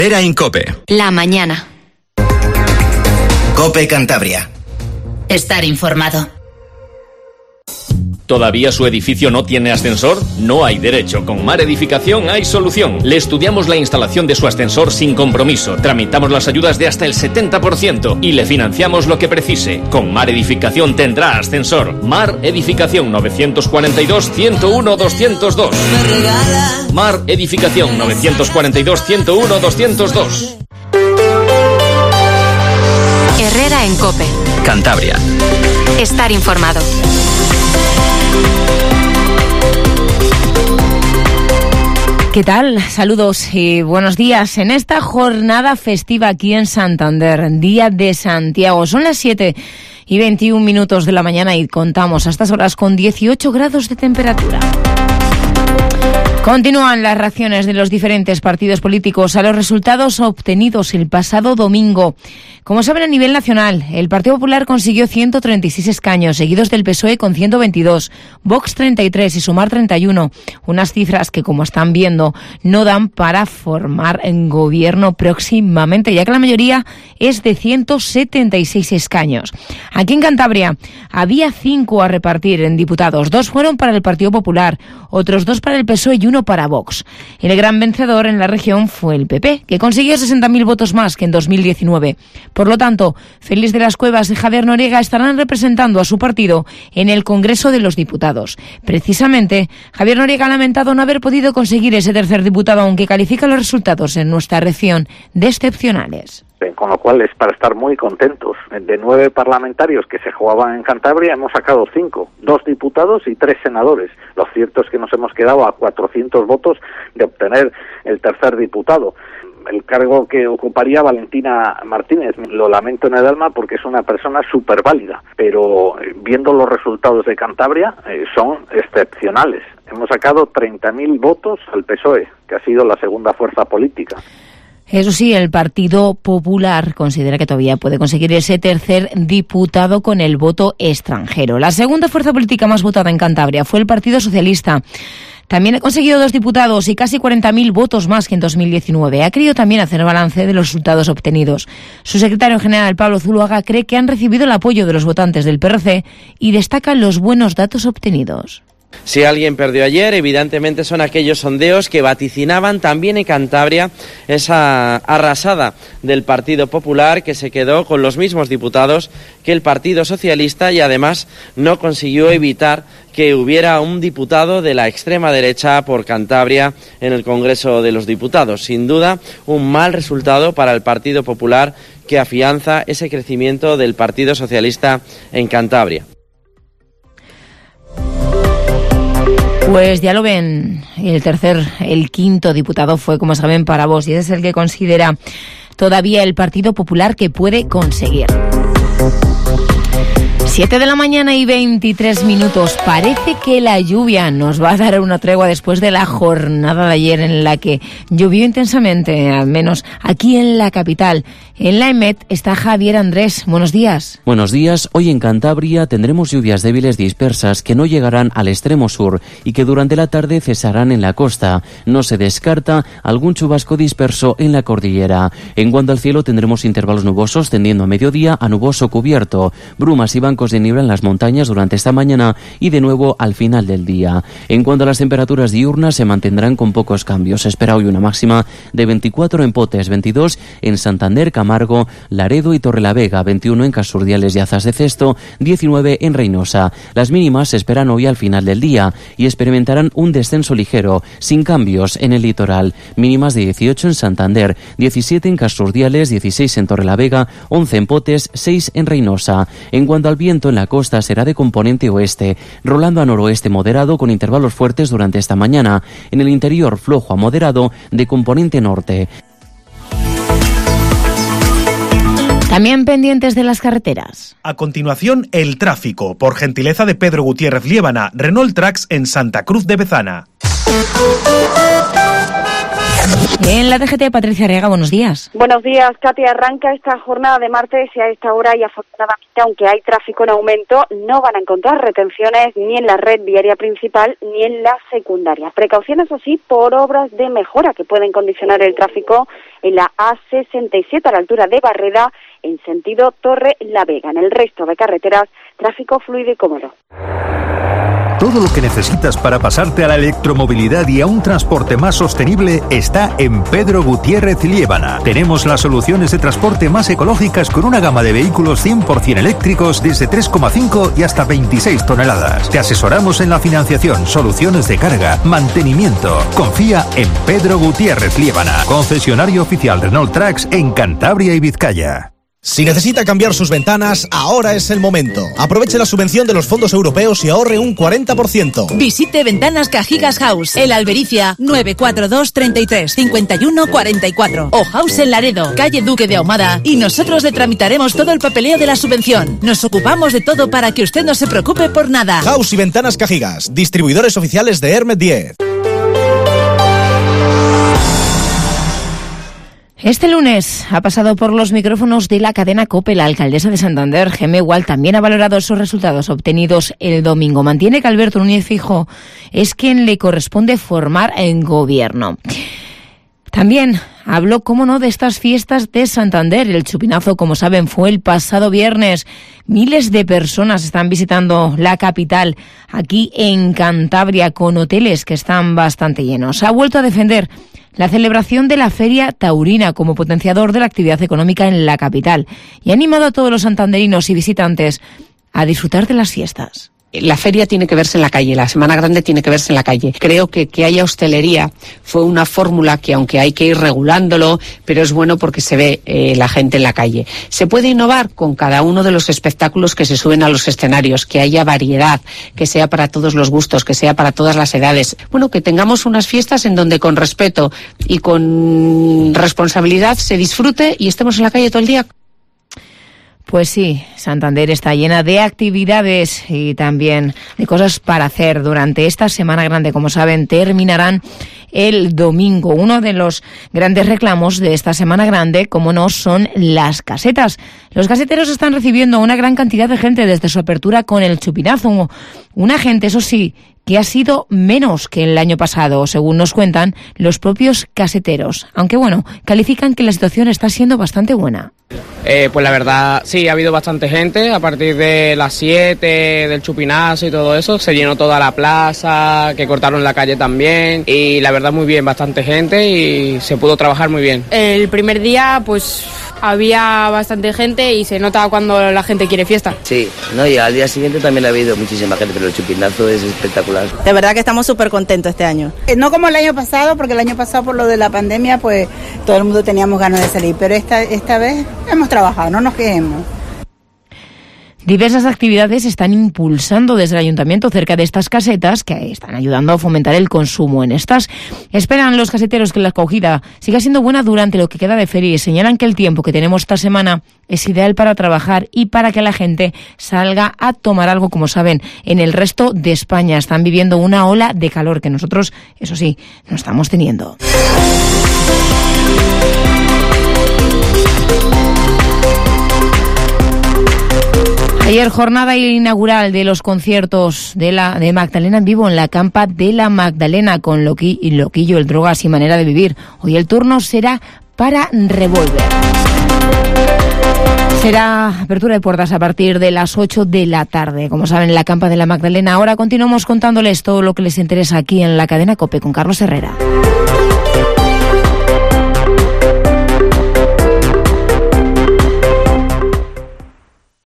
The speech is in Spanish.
Era en COPE. La mañana. COPE Cantabria. Estar informado. ¿Todavía su edificio no tiene ascensor? No hay derecho. Con Mar Edificación hay solución. Le estudiamos la instalación de su ascensor sin compromiso. Tramitamos las ayudas de hasta el 70% y le financiamos lo que precise. Con Mar Edificación tendrá ascensor. Mar Edificación 942-101-202. Mar Edificación 942-101-202. Herrera en COPE. Cantabria. Estar informado. ¿Qué tal? Saludos y buenos días. En esta jornada festiva aquí en Santander, Día de Santiago, son las 7:21 de la mañana y contamos a estas horas con 18 grados de temperatura. Continúan las reacciones de los diferentes partidos políticos a los resultados obtenidos el pasado domingo. Como saben, a nivel nacional, el Partido Popular consiguió 136 escaños, seguidos del PSOE con 122, Vox 33 y Sumar 31. Unas cifras que, como están viendo, no dan para formar gobierno próximamente, ya que la mayoría es de 176 escaños. Aquí en Cantabria había 5 a repartir en diputados. 2 fueron para el Partido Popular, otros 2 para el PSOE y 1 para Vox. El gran vencedor en la región fue el PP, que consiguió 60.000 votos más que en 2019. Por lo tanto, Félix de las Cuevas y Javier Noriega estarán representando a su partido en el Congreso de los Diputados. Precisamente, Javier Noriega ha lamentado no haber podido conseguir ese tercer diputado, aunque califica los resultados en nuestra región de excepcionales. Con lo cual es para estar muy contentos. De 9 parlamentarios que se jugaban en Cantabria hemos sacado 5, 2 diputados y 3 senadores. Lo cierto es que nos hemos quedado a 400 votos de obtener el tercer diputado. El cargo que ocuparía Valentina Martínez, lo lamento en el alma porque es una persona súper válida, pero viendo los resultados de Cantabria son excepcionales. Hemos sacado 30.000 votos al PSOE, que ha sido la segunda fuerza política. Eso sí, el Partido Popular considera que todavía puede conseguir ese tercer diputado con el voto extranjero. La segunda fuerza política más votada en Cantabria fue el Partido Socialista. También ha conseguido 2 diputados y casi 40.000 votos más que en 2019. Ha querido también hacer balance de los resultados obtenidos. Su secretario general, Pablo Zuluaga, cree que han recibido el apoyo de los votantes del PRC y destaca los buenos datos obtenidos. Si alguien perdió ayer, evidentemente son aquellos sondeos que vaticinaban también en Cantabria esa arrasada del Partido Popular, que se quedó con los mismos diputados que el Partido Socialista y además no consiguió evitar que hubiera un diputado de la extrema derecha por Cantabria en el Congreso de los Diputados. Sin duda, un mal resultado para el Partido Popular, que afianza ese crecimiento del Partido Socialista en Cantabria. Pues ya lo ven, el quinto diputado fue, como saben, para Vox, y ese es el que considera todavía el Partido Popular que puede conseguir. 7:23 a.m. Parece que la lluvia nos va a dar una tregua después de la jornada de ayer en la que llovió intensamente, al menos aquí en la capital. En la EMET está Javier Andrés. Buenos días. Buenos días. Hoy en Cantabria tendremos lluvias débiles dispersas que no llegarán al extremo sur y que durante la tarde cesarán en la costa. No se descarta algún chubasco disperso en la cordillera. En cuanto al cielo, tendremos intervalos nubosos tendiendo a mediodía a nuboso cubierto, brumas y bancos de niebla en las montañas durante esta mañana y de nuevo al final del día. En cuanto a las temperaturas diurnas, se mantendrán con pocos cambios. Se espera hoy una máxima de 24 en Potes, 22 en Santander, Camargo, Laredo y Torrelavega, 21 en Casurdiales y Azas de Cesto, 19 en Reynosa. Las mínimas se esperan hoy al final del día y experimentarán un descenso ligero, sin cambios en el litoral. Mínimas de 18 en Santander, 17 en Casurdiales, 16 en Torrelavega, 11 en Potes, 6 en Reynosa. En cuanto al viento, en la costa será de componente oeste, rolando a noroeste moderado con intervalos fuertes durante esta mañana. En el interior, flojo a moderado de componente norte. También pendientes de las carreteras. A continuación, el tráfico, por gentileza de Pedro Gutiérrez Liébana, Renault Trax en Santa Cruz de Bezana. En la DGT, Patricia Arriaga, buenos días. Buenos días, Katia. Arranca esta jornada de martes y a esta hora, y afortunadamente, aunque hay tráfico en aumento, no van a encontrar retenciones ni en la red viaria principal ni en la secundaria. Precauciones, eso sí, por obras de mejora que pueden condicionar el tráfico en la A67 a la altura de Barreda en sentido Torre-La Vega. En el resto de carreteras, tráfico fluido y cómodo. Todo lo que necesitas para pasarte a la electromovilidad y a un transporte más sostenible está en Pedro Gutiérrez Liébana. Tenemos las soluciones de transporte más ecológicas con una gama de vehículos 100% eléctricos desde 3,5 y hasta 26 toneladas. Te asesoramos en la financiación, soluciones de carga, mantenimiento. Confía en Pedro Gutiérrez Liébana, concesionario oficial Renault Trucks en Cantabria y Vizcaya. Si necesita cambiar sus ventanas, ahora es el momento. Aproveche la subvención de los fondos europeos y ahorre un 40%. Visite Ventanas Cajigas House, El Albericia, 942 33 51 44. O House en Laredo, calle Duque de Ahumada, y nosotros le tramitaremos todo el papeleo de la subvención. Nos ocupamos de todo para que usted no se preocupe por nada. House y Ventanas Cajigas, distribuidores oficiales de Hermet 10. Este lunes ha pasado por los micrófonos de la cadena COPE la alcaldesa de Santander, Gemma Gual. También ha valorado esos resultados obtenidos el domingo. Mantiene que Alberto Núñez Feijóo es quien le corresponde formar en gobierno. También habló, cómo no, de estas fiestas de Santander. El chupinazo, como saben, fue el pasado viernes. Miles de personas están visitando la capital aquí en Cantabria, con hoteles que están bastante llenos. Ha vuelto a defender la celebración de la Feria Taurina como potenciador de la actividad económica en la capital y ha animado a todos los santanderinos y visitantes a disfrutar de las fiestas. La feria tiene que verse en la calle, la Semana Grande tiene que verse en la calle. Creo que haya hostelería fue una fórmula que, aunque hay que ir regulándolo, pero es bueno porque se ve la gente en la calle. Se puede innovar con cada uno de los espectáculos que se suben a los escenarios, que haya variedad, que sea para todos los gustos, que sea para todas las edades. Bueno, que tengamos unas fiestas en donde con respeto y con responsabilidad se disfrute y estemos en la calle todo el día. Pues sí, Santander está llena de actividades y también de cosas para hacer durante esta Semana Grande. Como saben, terminarán el domingo. Uno de los grandes reclamos de esta Semana Grande, como no, son las casetas. Los caseteros están recibiendo una gran cantidad de gente desde su apertura con el chupinazo. Una gente, eso sí, que ha sido menos que el año pasado, según nos cuentan los propios caseteros. Aunque bueno, califican que la situación está siendo bastante buena. Pues la verdad, sí, ha habido bastante gente. A partir de las 7, del chupinazo y todo eso, se llenó toda la plaza, que cortaron la calle también. Y la verdad, muy bien, bastante gente y se pudo trabajar muy bien. El primer día, pues había bastante gente y se nota cuando la gente quiere fiesta. Sí, no, y al día siguiente también ha habido muchísima gente, pero el chupinazo es espectacular. De verdad que estamos súper contentos este año. No como el año pasado, porque el año pasado por lo de la pandemia, pues todo el mundo teníamos ganas de salir, pero esta vez hemos trabajado, no nos quejemos. Diversas actividades están impulsando desde el ayuntamiento cerca de estas casetas que están ayudando a fomentar el consumo en estas. Esperan los caseteros que la acogida siga siendo buena durante lo que queda de feria y señalan que el tiempo que tenemos esta semana es ideal para trabajar y para que la gente salga a tomar algo. Como saben, en el resto de España están viviendo una ola de calor que nosotros, eso sí, no estamos teniendo. Ayer, jornada inaugural de los conciertos de Magdalena en vivo en la Campa de la Magdalena con Loquillo, el Drogas y Manera de Vivir. Hoy el turno será para Revolver. Será apertura de puertas a partir de las 8 de la tarde, como saben, en la Campa de la Magdalena. Ahora continuamos contándoles todo lo que les interesa aquí en la cadena COPE con Carlos Herrera.